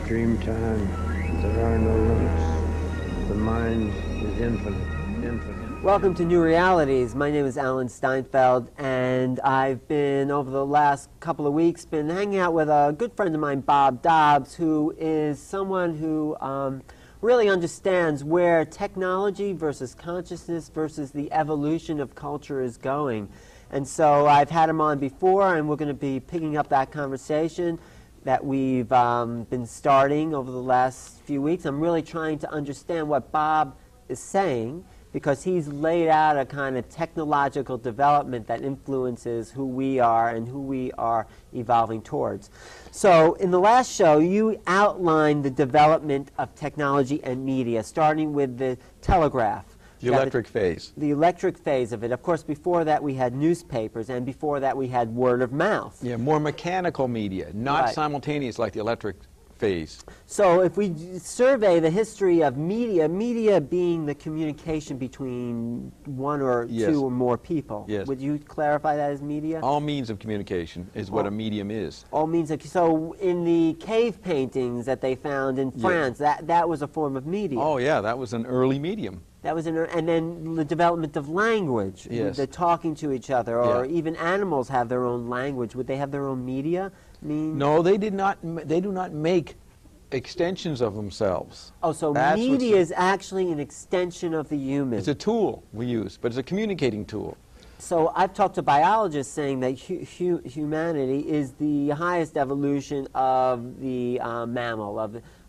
dream time. There are no limits. The mind is infinite, infinite. Welcome to New Realities. My name is Alan Steinfeld, and I've been, over the last couple of weeks, been hanging out with a good friend of mine, Bob Dobbs, who is someone who really understands where technology versus consciousness versus the evolution of culture is going. And so I've had him on before, and we're going to be picking up that conversation that we've been starting over the last few weeks. I'm really trying to understand what Bob is saying, because he's laid out a kind of technological development that influences who we are and who we are evolving towards. So in the last show, you outlined the development of technology and media, starting with the telegraph. The electric phase. The electric phase of it. Of course, before that we had newspapers, and before that we had word of mouth. Yeah, more mechanical media, not simultaneous like the electric phase. So if we survey the history of media, media being the communication between one or two or more people. Yes. Would you clarify that as media? All means of communication is what a medium is. All means of, so in the cave paintings that they found in France, that was a form of media. Oh yeah, that was an early medium. That was and then the development of language, the talking to each other, or even animals have their own language. Would they have their own media? No, they did not. They do not make extensions of themselves. Oh, so media is actually an extension of the human. It's a tool we use, but it's a communicating tool. So I've talked to biologists saying that humanity is the highest evolution of the mammal,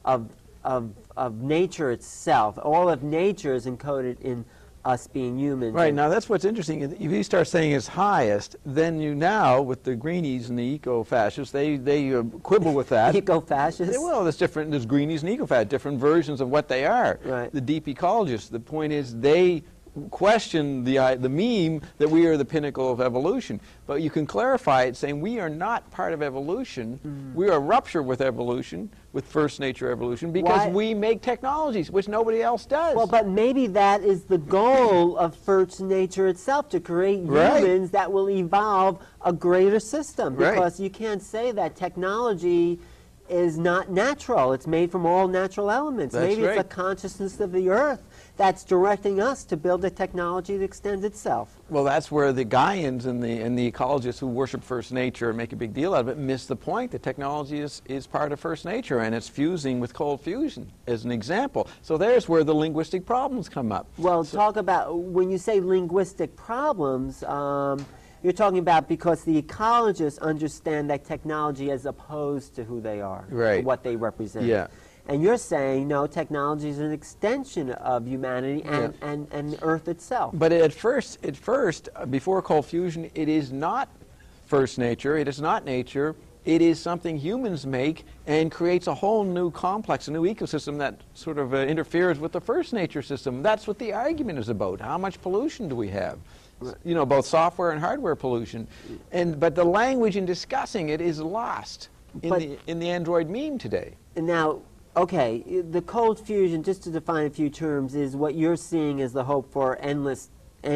of nature itself. All of nature is encoded in us being humans. Right, now that's what's interesting. If you start saying it's highest, then you now, with the greenies and the eco-fascists, they quibble with that. Eco-fascists? Well, there's greenies and eco-fascists, different versions of what they are. Right. The deep ecologists, the point is they question the meme that we are the pinnacle of evolution. But you can clarify it saying we are not part of evolution. We are a rupture with evolution, with first nature evolution, because we make technologies, which nobody else does. Well, but maybe that is the goal of first nature itself, to create humans that will evolve a greater system. Because you can't say that technology is not natural. It's made from all natural elements. Maybe it's a consciousness of the earth that's directing us to build a technology that extends itself. Well, that's where the Gaians and the ecologists who worship first nature and make a big deal out of it miss the point. The technology is part of first nature, and it's fusing with cold fusion, as an example. So there's where the linguistic problems come up. Well, talk about, when you say linguistic problems, you're talking about because the ecologists understand that technology as opposed to who they are, what they represent. Yeah. And you're saying, no, technology is an extension of humanity and the Earth itself. But at first, before cold fusion, it is not first nature, it is not nature, it is something humans make and creates a whole new complex, a new ecosystem that sort of interferes with the first nature system. That's what the argument is about. How much pollution do we have? You know, both software and hardware pollution. But the language in discussing it is lost in the Android meme today. Now, okay, the cold fusion, just to define a few terms, is what you're seeing as the hope for endless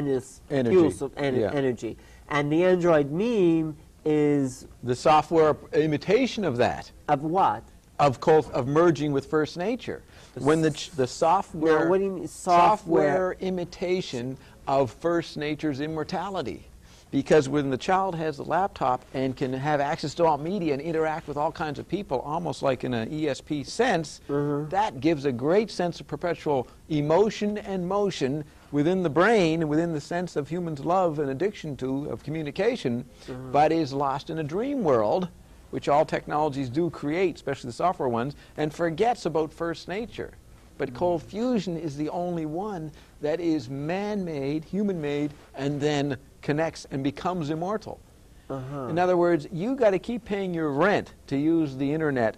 fuels of energy. And the Android meme is... the software imitation of that. Of what? Of merging with first nature. When the software... Now, what do you mean, software imitation of first nature's immortality. Because when the child has the laptop and can have access to all media and interact with all kinds of people, almost like in an ESP sense, that gives a great sense of perpetual emotion and motion within the brain, within the sense of humans' love and addiction of communication, but is lost in a dream world, which all technologies do create, especially the software ones, and forgets about first nature. But cold fusion is the only one that is man-made, human-made, and then connects and becomes immortal. In other words, you got to keep paying your rent to use the internet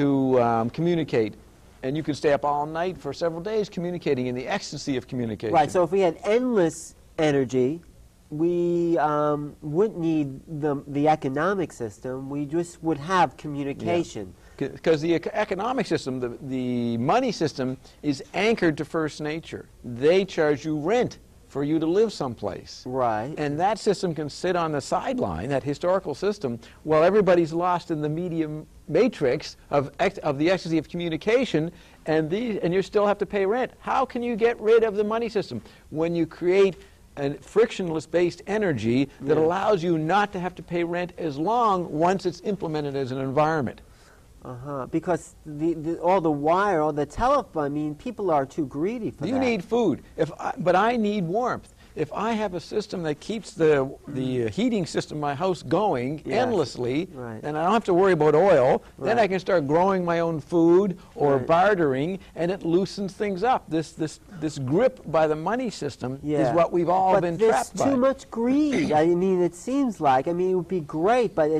to communicate, and you can stay up all night for several days communicating in the ecstasy of communication. Right, so if we had endless energy, we wouldn't need the economic system, we just would have communication. Because the economic system, the money system, is anchored to first nature. They charge you rent for you to live someplace. Right. And that system can sit on the sideline, that historical system, while everybody's lost in the medium matrix of the ecstasy of communication, and you still have to pay rent. How can you get rid of the money system? When you create a frictionless-based energy that allows you not to have to pay rent as long once it's implemented as an environment. Because all the wire, all the telephone, I mean, people are too greedy for that. You need food, but I need warmth. If I have a system that keeps the heating system in my house going endlessly, and I don't have to worry about oil, then I can start growing my own food or bartering, and it loosens things up. This grip by the money system is what we've all been trapped by. But there's too much greed. I mean, it seems like. I mean, it would be great, but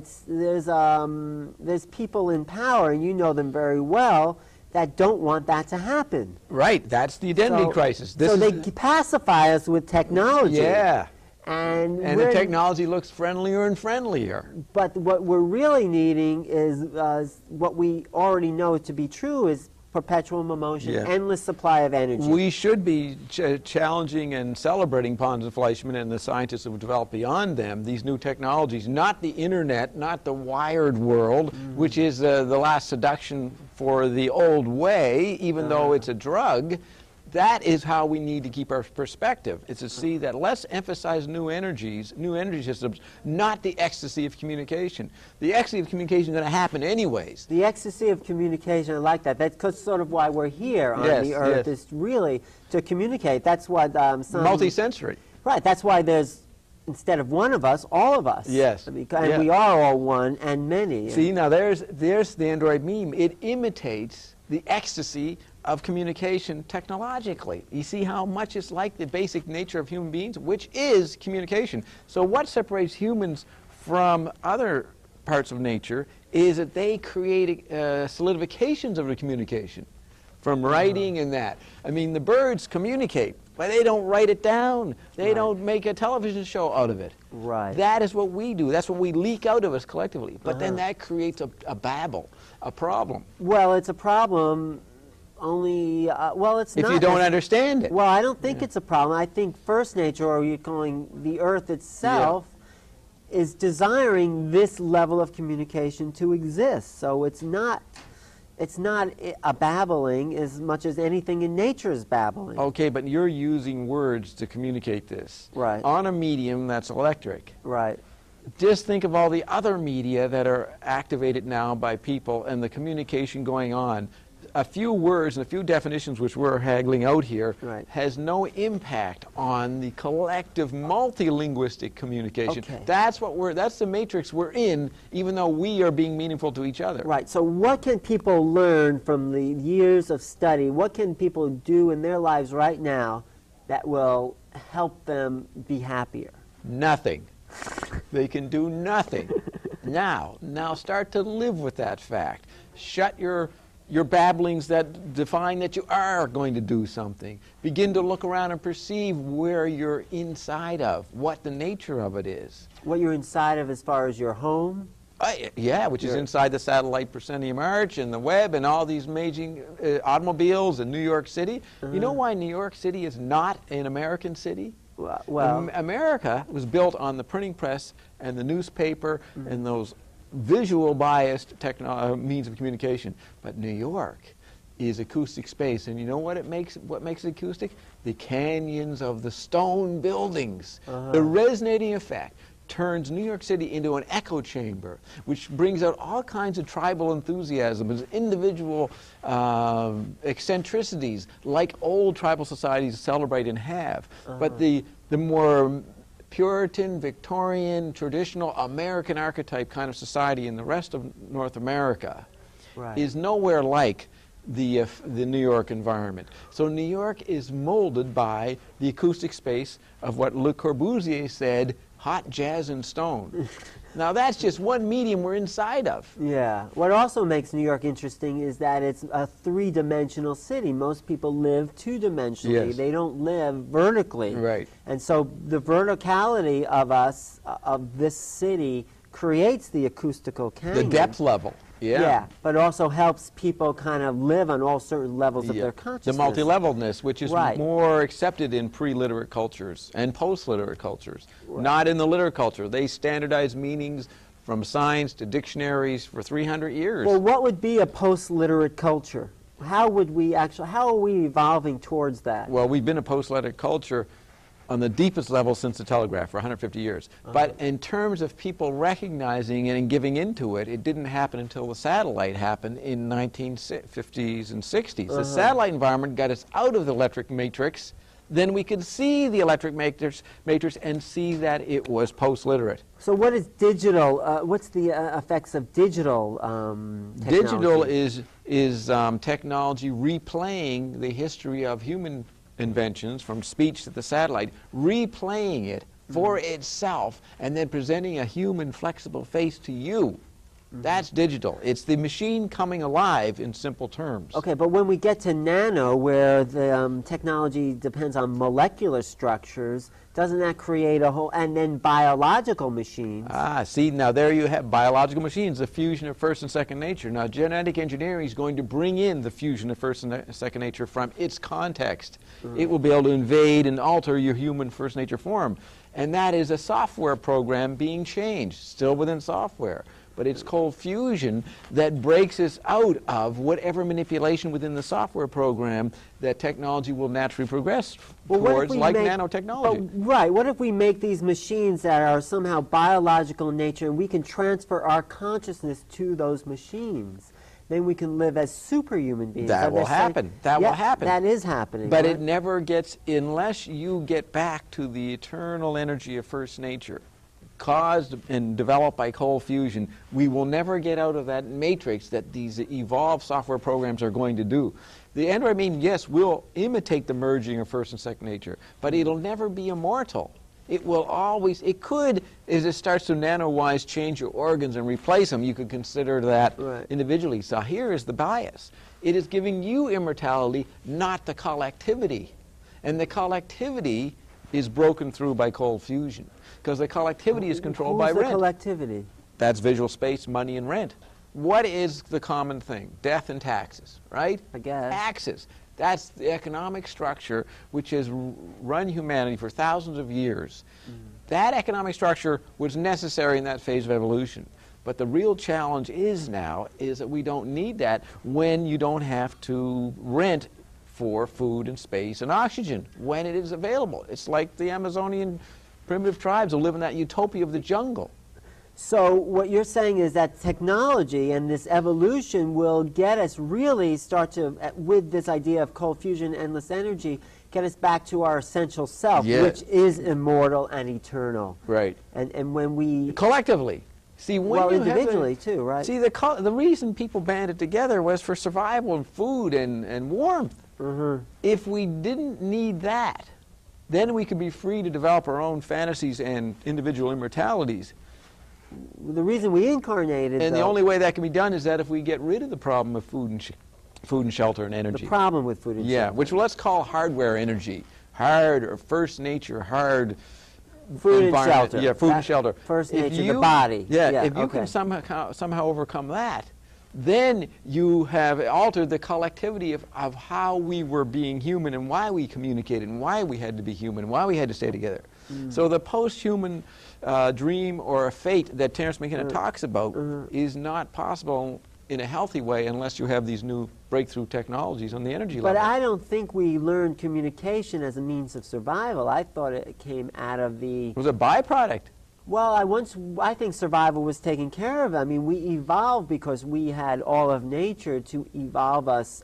there's people in power, and you know them very well, that don't want that to happen. Right, that's the identity crisis. So they pacify us with technology. Yeah. And the technology looks friendlier and friendlier. But what we're really needing is what we already know to be true is perpetual motion, endless supply of energy. We should be challenging and celebrating Pons and Fleischmann and the scientists who have developed beyond them these new technologies, not the internet, not the wired world, which is the last seduction for the old way, even though it's a drug. That is how we need to keep our perspective. It's to see that let's emphasize new energy systems, not the ecstasy of communication. The ecstasy of communication is going to happen anyways. The ecstasy of communication, I like that. That's sort of why we're here on the Earth, is really to communicate. That's what multisensory. Right, that's why there's, instead of one of us, all of us. Yes. And we are all one and many. See, now there's the Android meme. It imitates the ecstasy of communication technologically. You see how much it's like the basic nature of human beings, which is communication. So what separates humans from other parts of nature is that they create solidifications of the communication from writing and that. I mean, the birds communicate, but they don't write it down. They don't make a television show out of it. Right. That is what we do. That's what we leak out of us collectively. But then that creates a babble, a problem. Well, it's a problem only, well, it's not. If you don't understand it. Well, I don't think it's a problem. I think first nature, or you're calling the Earth itself, is desiring this level of communication to exist. So it's not a babbling as much as anything in nature is babbling. Okay, but you're using words to communicate this. Right. On a medium that's electric. Right. Just think of all the other media that are activated now by people and the communication going on. A few words and a few definitions which we're haggling out here has no impact on the collective multilinguistic communication. Okay. That's the matrix we're in, even though we are being meaningful to each other. Right. So what can people learn from the years of study? What can people do in their lives right now that will help them be happier? Nothing. They can do nothing. Now start to live with that fact. Shut your babblings that define that you are going to do something. Begin to look around and perceive where you're inside of, what the nature of it is. What you're inside of as far as your home? Which is inside the satellite proscenium arch and the web and all these amazing automobiles in New York City. You know why New York City is not an American city? Well, America was built on the printing press and the newspaper and those visual biased means of communication. But New York is acoustic space, and you know what makes it acoustic? The canyons of the stone buildings. The resonating effect turns New York City into an echo chamber, which brings out all kinds of tribal enthusiasms, individual eccentricities, like old tribal societies celebrate and have. But the more Puritan, Victorian, traditional American archetype kind of society in the rest of North America is nowhere like the New York environment. So New York is molded by the acoustic space of what Le Corbusier said, hot jazz and stone. Now that's just one medium we're inside of. Yeah. What also makes New York interesting is that it's a three-dimensional city. Most people live two-dimensionally. Yes. They don't live vertically. Right. And so the verticality of us, of this city, creates the acoustical canyon. The depth level. Yeah. but also helps people kind of live on all certain levels of Yeah. their The consciousness. multi-levelness, which is Right. more accepted in pre-literate cultures and post-literate cultures, not in the literate culture. They standardize meanings from science to dictionaries for 300 years. Well, what would be a post-literate culture? How would we actually, how are we evolving towards that? Well, we've been a post-literate culture on the deepest level since the telegraph for 150 years. But in terms of people recognizing it and giving into it, it didn't happen until the satellite happened in 1950s and 60s. The satellite environment got us out of the electric matrix. Then we could see the electric matrix and see that it was post-literate. So what is digital, what's the effects of digital technology? Digital is technology replaying the history of human inventions, from speech to the satellite, replaying it for itself, and then presenting a human flexible face to you. That's digital. It's the machine coming alive in simple terms. Okay, but when we get to nano, where the technology depends on molecular structures, doesn't that create a whole, and then biological machines? Ah, see, now there you have biological machines, the fusion of first and second nature. Now, genetic engineering is going to bring in the fusion of first and second nature from its context. It will be able to invade and alter your human first nature form. And that is a software program being changed, still within software. But it's cold fusion that breaks us out of whatever manipulation within the software program that technology will naturally progress Well, what if towards, we like make- nanotechnology. Right. What if we make these machines that are somehow biological in nature and we can transfer our consciousness to those machines? Then we can live as superhuman beings. That Are will they saying- happen. That will Yeah, happen. That is happening. But right? it never gets, unless you get back to the eternal energy of first nature, caused and developed by cold fusion, we will never get out of that matrix that these evolved software programs are going to do. The Android machine, yes, will imitate the merging of first and second nature, but it'll never be immortal. It will always, it could, as it starts to nano-wise change your organs and replace them, you could consider that Right. individually. So here is the bias. It is giving you immortality, not the collectivity. And the collectivity is broken through by cold fusion, because the collectivity is controlled by Who's the rent. collectivity? That's visual space, money, and rent. What is the common thing? Death and taxes, right? I guess. Taxes. That's the economic structure which has run humanity for thousands of years. That economic structure was necessary in that phase of evolution. But the real challenge is now is that we don't need that when you don't have to rent for food and space and oxygen when it is available. It's like the Amazonian primitive tribes who live in that utopia of the jungle. So what you're saying is that technology and this evolution will get us really start to, with this idea of cold fusion, endless energy, get us back to our essential self, Yeah. which is immortal and eternal. Right. And when we, Collectively. See, when well, you have individually too, right? See, the reason people banded together was for survival and food and warmth. If we didn't need that, then we could be free to develop our own fantasies and individual immortalities. The reason we incarnated, And the though, only way that can be done is that if we get rid of the problem of food and shelter and the energy. problem with food and Yeah, shelter. which let's call hardware energy. Hard or first nature, hard Food and environment. shelter. Yeah, food and That- shelter. first If nature, the body. Yeah, Yeah, if you okay. can somehow overcome that, then you have altered the collectivity of how we were being human and why we communicated and why we had to be human and why we had to stay together. So the post-human dream or a fate that Terence McKenna talks about is not possible in a healthy way unless you have these new breakthrough technologies on the energy But level. I don't think we learned communication as a means of survival. I thought it came out of the, It was a byproduct. well, I think survival was taken care of. I mean, we evolved because we had all of nature to evolve us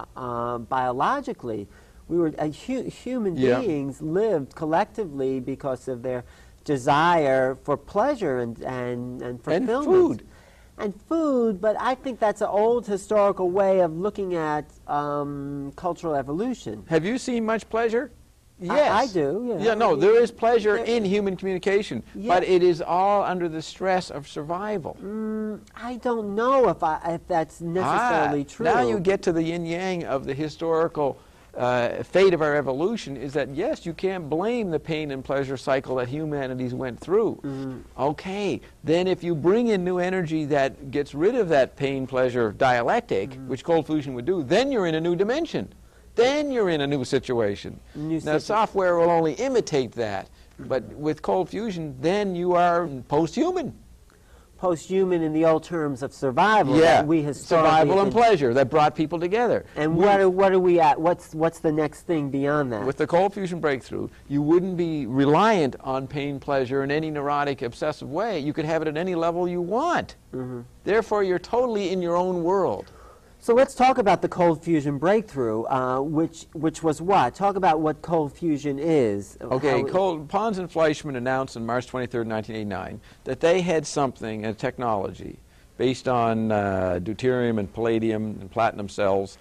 biologically. We were human Yeah. beings lived collectively because of their desire for pleasure and fulfillment. food. And food, but I think that's an old historical way of looking at cultural evolution. Have you seen much pleasure? Yes. I do, yeah. Yeah, no, there is pleasure in human communication, Yeah. but it is all under the stress of survival. I don't know if that's necessarily true. Now you get to the yin-yang of the historical fate of our evolution is that, yes, you can't blame the pain and pleasure cycle that humanities went through. Okay, then if you bring in new energy that gets rid of that pain-pleasure dialectic, which cold fusion would do, then you're in a new dimension. Then you're in a new situation. Now, software will only imitate that, but with cold fusion, then you are post-human. Post-human in the old terms of survival. Yeah, that we historically survival and pleasure that brought people together. And what are we at? What's the next thing beyond that? With the cold fusion breakthrough, you wouldn't be reliant on pain, pleasure in any neurotic, obsessive way. You could have it at any level you want. Therefore, you're totally in your own world. So let's talk about the cold fusion breakthrough, which was what? Talk about what cold fusion is. Okay, Pons and Fleischmann announced on March 23rd, 1989, that they had something, a technology, based on deuterium and palladium and platinum cells,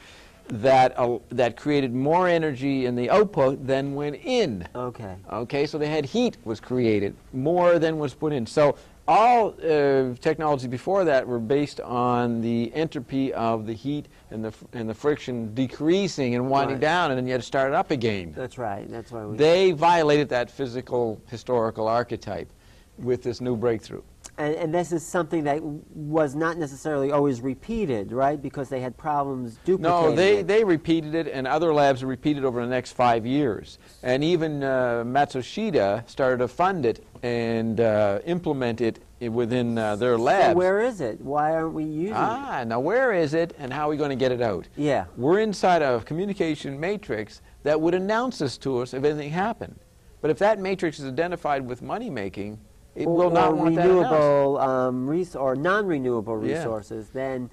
that created more energy in the output than went in. Okay. Okay, so they had heat was created, more than was put in. So all technology before that were based on the entropy of the heat and the friction decreasing and winding down, and then you had to start it up again. That's right. That's why they violated that physical historical archetype with this new breakthrough. And this is something that was not necessarily always repeated, right? Because they had problems duplicating No, they repeated it, and other labs repeated over the next 5 years. And even Matsushita started to fund it and implement it within their labs. So where is it? Why aren't we using it? Now where is it, and how are we going to get it out? Yeah. We're inside a communication matrix that would announce this to us if anything happened. But if that matrix is identified with money-making, it will not want that announced. Or non-renewable resources, then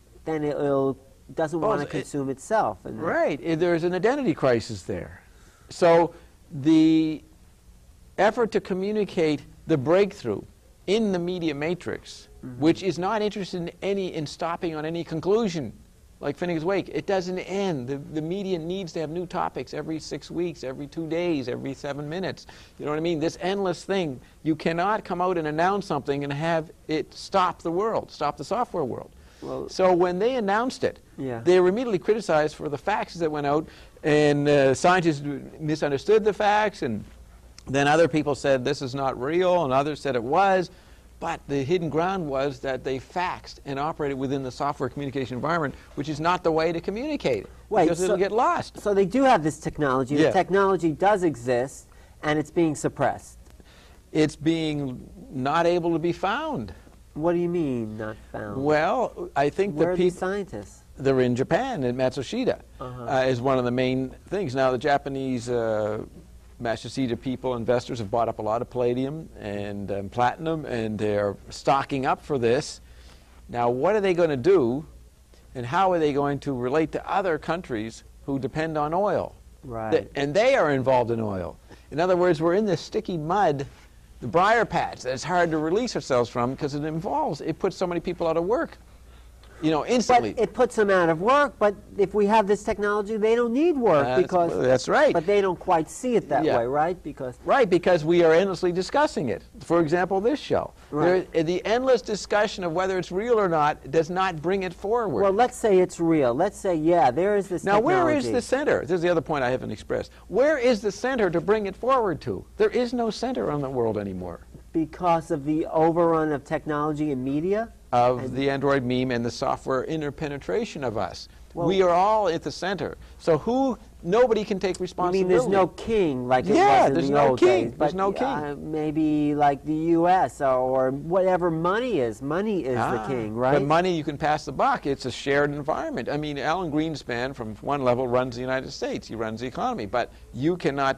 it doesn't want to consume itself. Right. There's an identity crisis there. So the effort to communicate the breakthrough in the media matrix, which is not interested in stopping on any conclusion, like Finnegan's Wake, it doesn't end. The media needs to have new topics every 6 weeks, every 2 days, every 7 minutes. You know what I mean? This endless thing. You cannot come out and announce something and have it stop the world, stop the software world. Well, so when they announced it, they were immediately criticized for the faxes that went out, and scientists misunderstood the fax, and then other people said this is not real, and others said it was. But the hidden ground was that they faxed and operated within the software communication environment, which is not the way to communicate, because it'll get lost. So they do have this technology. The technology does exist, and it's being suppressed. It's being not able to be found. What do you mean, not found? Well, I think Where are the scientists? They're in Japan, in Matsushita, is one of the main things. Now, the Japanese Matsushita people, investors, have bought up a lot of palladium and platinum, and they're stocking up for this. Now, what are they going to do, and how are they going to relate to other countries who depend on oil? Right. And they are involved in oil. In other words, we're in this sticky mud, the briar patch, that it's hard to release ourselves from because it puts so many people out of work. You know, instantly. But it puts them out of work, but if we have this technology, they don't need work because... That's right. But they don't quite see it that way, right? Because we are endlessly discussing it. For example, this show. Right. The endless discussion of whether it's real or not does not bring it forward. Well, let's say it's real. Let's say, there is this technology. Now, where is the center? This is the other point I haven't expressed. Where is the center to bring it forward to? There is no center on the world anymore. Because of the overrun of technology and media? Of the Android meme and the software interpenetration of us. Well, we are all at the center. So nobody can take responsibility. You mean there's no king like it was in the old days? There's no king. Maybe like the U.S. or whatever money is. Money is the king, right? But money, you can pass the buck. It's a shared environment. I mean, Alan Greenspan, from one level, runs the United States. He runs the economy. But you cannot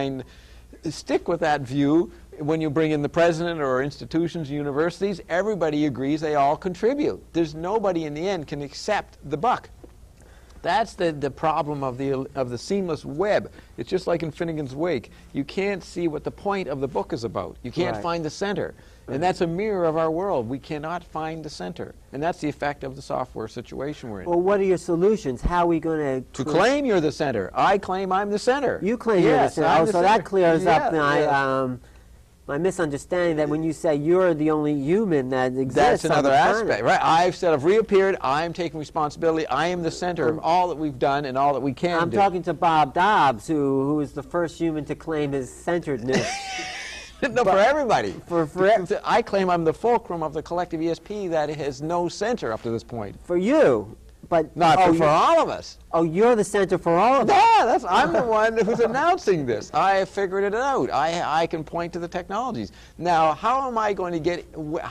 stick with that view. When you bring in the president or institutions, universities, everybody agrees they all contribute. There's nobody in the end can accept the buck. That's the problem of the seamless web. It's just like in Finnegan's Wake. You can't see what the point of the book is about. You can't find the center. And that's a mirror of our world. We cannot find the center. And that's the effect of the software situation we're in. Well, what are your solutions? How are we going to claim you're the center. I claim I'm the center. You claim you're the center. So that clears up my misunderstanding that when you say you're the only human that exists That's another on the planet. aspect, right? I've sort of reappeared. I am taking responsibility. I am the center of all that we've done and all that we can I'm do. talking to Bob Dobbs, who is the first human to claim his centeredness. No, for everybody. I claim I'm the fulcrum of the collective ESP that has no center up to this point. For you, but Not for all of us. Oh, you're the center for all of us. Yeah, I'm the one who's announcing this. I have figured it out. I can point to the technologies. Now, how am I going to get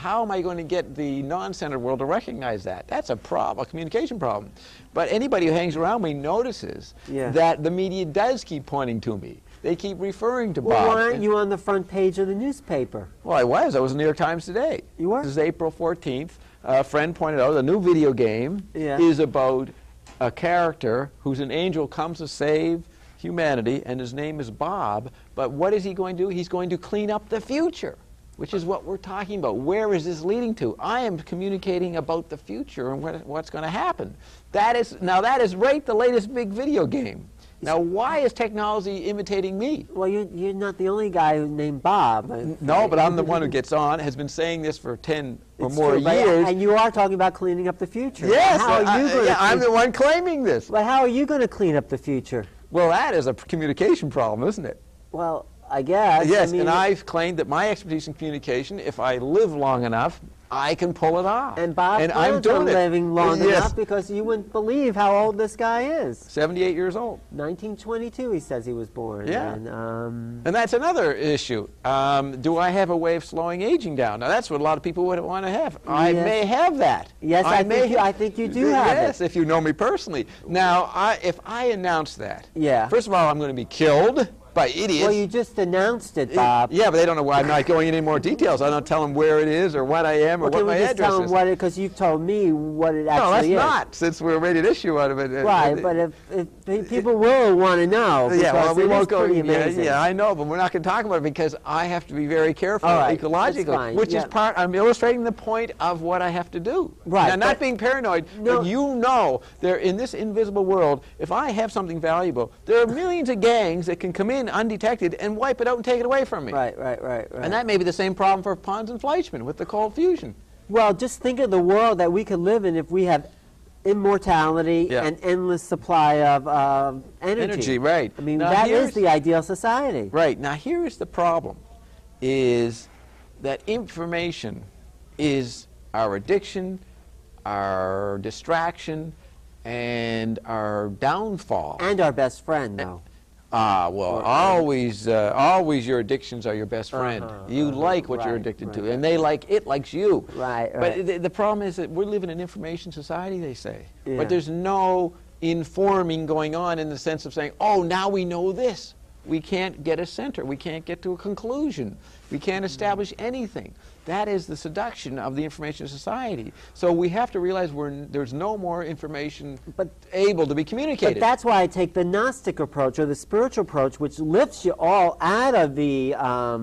the non-centered world to recognize that? That's a problem, a communication problem. But anybody who hangs around me notices that the media does keep pointing to me. They keep referring to Bob. Well, why aren't you on the front page of the newspaper? Well, I was. I was in the New York Times today. You were? This is April 14th. A friend pointed out the new video game is about a character who's an angel comes to save humanity, and his name is Bob. But what is he going to do? He's going to clean up the future, which is what we're talking about. Where is this leading to? I am communicating about the future and what's going to happen. That is right the latest big video game. Now, why is technology imitating me? Well, you're not the only guy named Bob. No, but I'm the one who gets on, has been saying this for 10 or It's more true, years. And you are talking about cleaning up the future. Yes, How are you going I'm the one claiming this. But how are you going to clean up the future? Well, that is a communication problem, isn't it? Well, I guess. Yes, I mean, and I've claimed that my expertise in communication, if I live long enough, I can pull it off. And Bob I'm plans on doing it. living long Yes. enough because you wouldn't believe how old this guy is. 78 years old. 1922, he says he was born. Yeah. And that's another issue. Do I have a way of slowing aging down? Now, that's what a lot of people would want to have. I may have that. Yes, I think you do have it. Yes, if you know me personally. Now, if I announce that, Yeah. first of all, I'm going to be killed by idiots. Well, you just announced it, Bob. Yeah, but they don't know why. I'm not going into any more details. I don't tell them where it is or what I am or what my address is. Can we just tell them what it, because you've told me what it actually is. No, that's not, since we're ready to issue out of it. Right, but if people will want to know, yeah, well, we won't go. Yeah, I know, but we're not going to talk about it because I have to be very careful right, ecologically, that's fine, which is part. I'm illustrating the point of what I have to do. Right, Now, not being paranoid, but you know, there in this invisible world, if I have something valuable, there are millions of gangs that can come in undetected and wipe it out and take it away from me. Right. And that may be the same problem for Pons and Fleischmann with the cold fusion. Well, just think of the world that we could live in if we have immortality and endless supply of energy. Energy, right. I mean, now, that is the ideal society. Right. Now, here's the problem, is that information is our addiction, our distraction, and our downfall. And our best friend, though. Well, always your addictions are your best friend. You like what you're addicted to, and they like it likes you. Right. But the problem is that we're living in an information society, they say. Yeah. But there's no informing going on in the sense of saying, oh, now we know this. We can't get a center. We can't get to a conclusion. We can't establish anything. That is the seduction of the information society. So we have to realize there's no more information able to be communicated. But that's why I take the Gnostic approach or the spiritual approach, which lifts you all out of the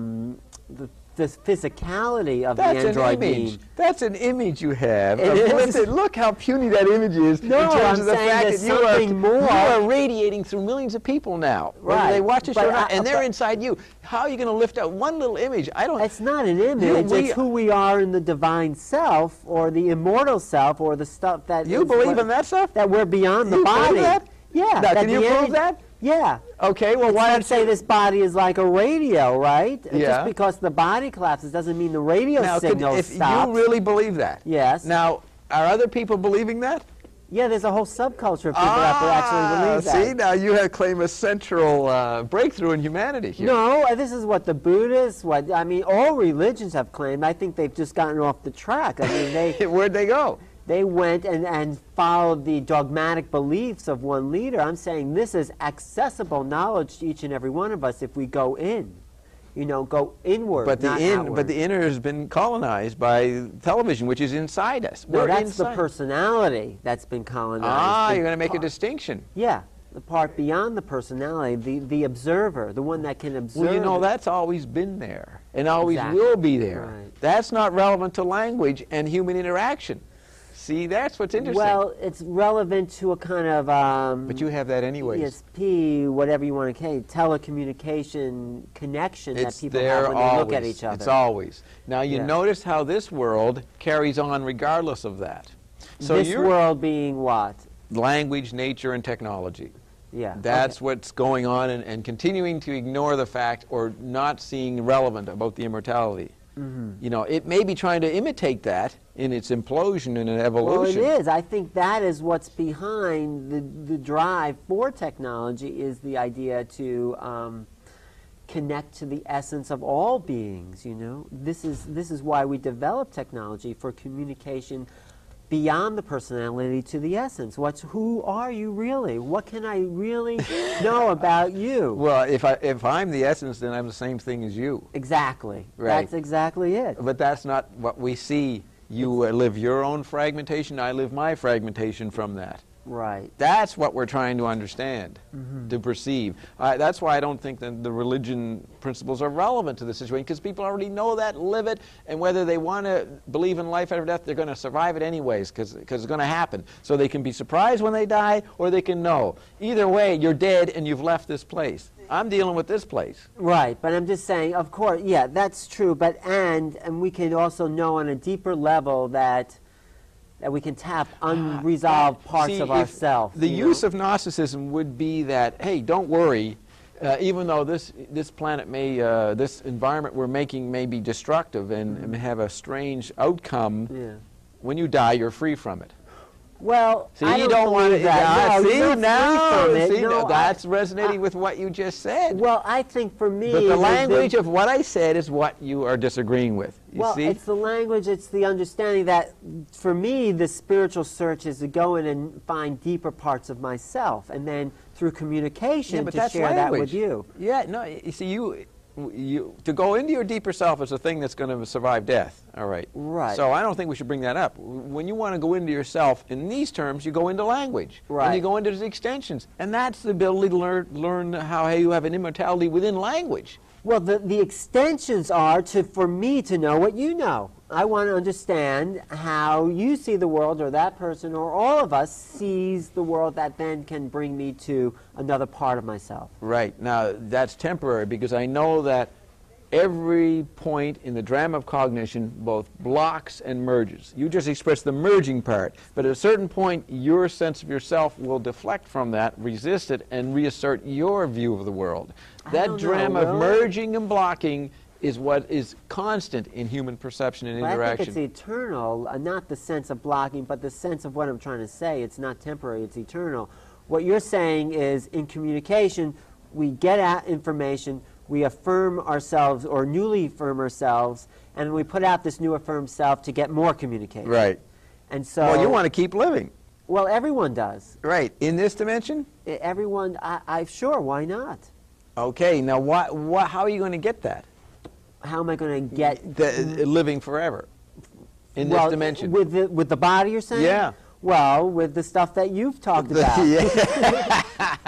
physicality of the android being. That's an image you have. It is. Look how puny that image is No, in terms I'm of the saying fact there's that something more. you are radiating through millions of people now. Right. Whether they watch the show or But not, and they're inside you. How are you going to lift out one little image? It's not an image. It's who we are in the divine self or the immortal self or the stuff that You believe in that stuff? That we're beyond the body. Believe that? Yeah. Now, can you prove that? Yeah. Okay, well, why don't don't say you... this body is like a radio, right? Yeah. Just because the body collapses doesn't mean the radio signal if stops. you really believe that. Yes. Now, are other people believing that? Yeah, there's a whole subculture of people that actually believe that. See, now you have claimed a central breakthrough in humanity here. No, this is what the Buddhists, all religions have claimed. I think they've just gotten off the track. I mean, Where'd they go? They went and followed the dogmatic beliefs of one leader. I'm saying this is accessible knowledge to each and every one of us if we go in. Go inward, But not outward. the inner has been colonized by television, which is inside us. No, that's the personality that's been colonized. You're going to make a distinction. Yeah, the part beyond the personality, the observer, the one that can observe. Well, that's always been there and always Exactly. will be there. Right. That's not relevant to language and human interaction. See, that's what's interesting. Well, it's relevant to a kind of but you have that anyways. ESP, whatever you want to call it, telecommunication connection that It's people there have when always. they look at each other. It's always. Now you Yeah. notice how this world carries on regardless of that. So this your world being what? language, nature, and technology. Yeah. That's okay. what's going on, and continuing to ignore the fact or not seeing relevant about the immortality. Mm-hmm. You know, it may be trying to imitate that in its implosion and Well, evolution. it is. I think that is what's behind the drive for technology, is the idea to connect to the essence of all beings. You know, this is why we develop technology, for communication beyond the personality to the essence. Who are you really? What can I really know about you? Well, if I'm the essence, then I'm the same thing as you. Exactly. Right. That's exactly it. But that's not what we see. You live your own fragmentation, I live my fragmentation from that. Right. That's what we're trying to understand, to perceive. That's why I don't think that the religion principles are relevant to the situation, because people already know that, live it, and whether they want to believe in life after death, they're going to survive it anyways, because it's going to happen. So they can be surprised when they die, or they can know. Either way, you're dead and you've left this place. I'm dealing with this place. Right, but I'm just saying, of course, yeah, that's true, but and we can also know on a deeper level that we can tap unresolved parts See, of if ourselves. The use of Gnosticism would be that, hey, don't worry, even though this planet may, this environment we're making may be destructive and may have a strange outcome, Yeah. when you die, you're free from it. Well, See, I you don't don't want believe to. that. No, See, you're not now, free from it. see, No, that's resonating with what you just said. well, I think for me, But the language of what I said is what you are disagreeing with. You well, see? it's the language, it's the understanding that, for me, the spiritual search is to go in and find deeper parts of myself, and then through communication but to that's share that with language. you. Yeah, no, you see, you to go into your deeper self is a thing that's going to survive death. All right. Right. So I don't think we should bring that up. When you want to go into yourself in these terms, you go into language. Right. And you go into the extensions, and that's the ability to learn how you have an immortality within language. Well, the extensions are for me to know what you know. I want to understand how you see the world, or that person, or all of us sees the world, that then can bring me to another part of myself. Right. Now, that's temporary, because I know that every point in the drama of cognition both blocks and merges. You just express the merging part, but at a certain point, your sense of yourself will deflect from that, resist it, and reassert your view of the world. That don't know, drama of Will. merging and blocking is what is constant in human perception and But I interaction. think it's eternal, not the sense of blocking, but the sense of what I'm trying to say. It's not temporary, it's eternal. What you're saying is, in communication, we get out information, we affirm ourselves, or newly affirm ourselves, and we put out this new affirmed self to get more communication. Right. And so, Well, you want to keep living. well, everyone does. Right. In this dimension? Everyone, sure, why not? Okay. Now, how are you going to get that? How am I going to get Living forever in this well, dimension? with the body, you're saying? Yeah. Well, with the stuff that you've talked about. Yeah.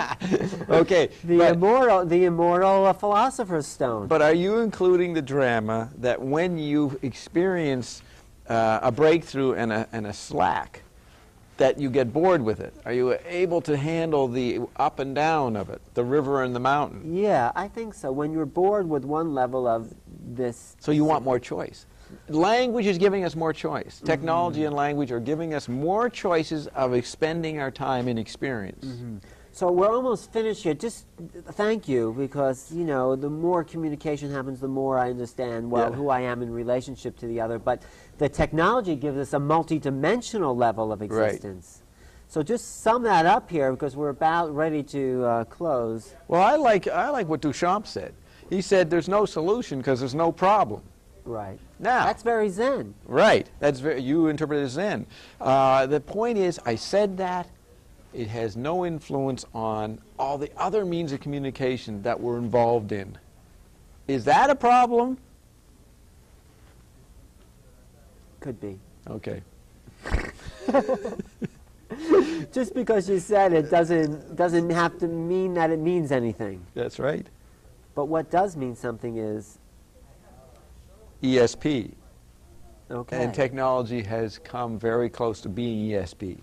Okay. The immortal philosopher's stone. But are you including the drama that when you experience a breakthrough and a slack, that you get bored with it? Are you able to handle the up and down of it, the river and the mountain? Yeah, I think so. When you're bored with one level of this... So you want more choice. Language is giving us more choice. Technology and language are giving us more choices of expending our time in experience. So we're almost finished here. Just thank you, because, you know, the more communication happens, the more I understand, well, Yeah. who I am in relationship to the other. But the technology gives us a multidimensional level of existence. So just sum that up here, because we're about ready to close. Well, I like what Duchamp said. He said there's no solution because there's no problem. Right. Now, That's very Zen. right. You interpret it as Zen. The point is, I said that it has no influence on all the other means of communication that we're involved in. Is that a problem? Could be. Okay. Just because you said it doesn't have to mean that it means anything. That's right. But what does mean something is, ESP. Okay. And technology has come very close to being ESP.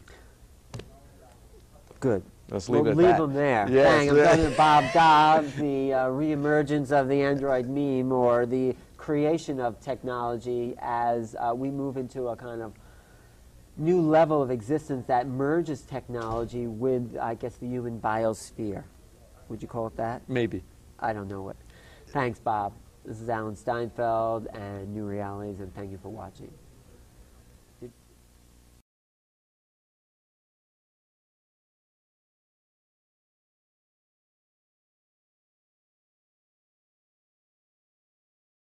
Good. Let's leave We'll it at leave that. them there. Yes. Bang, I'm talking to Bob Dobbs, the reemergence of the Android meme, or the creation of technology as we move into a kind of new level of existence that merges technology with, I guess, the human biosphere. Would you call it that? Maybe. I don't know what. Thanks, Bob. This is Alan Steinfeld and New Realities, and thank you for watching.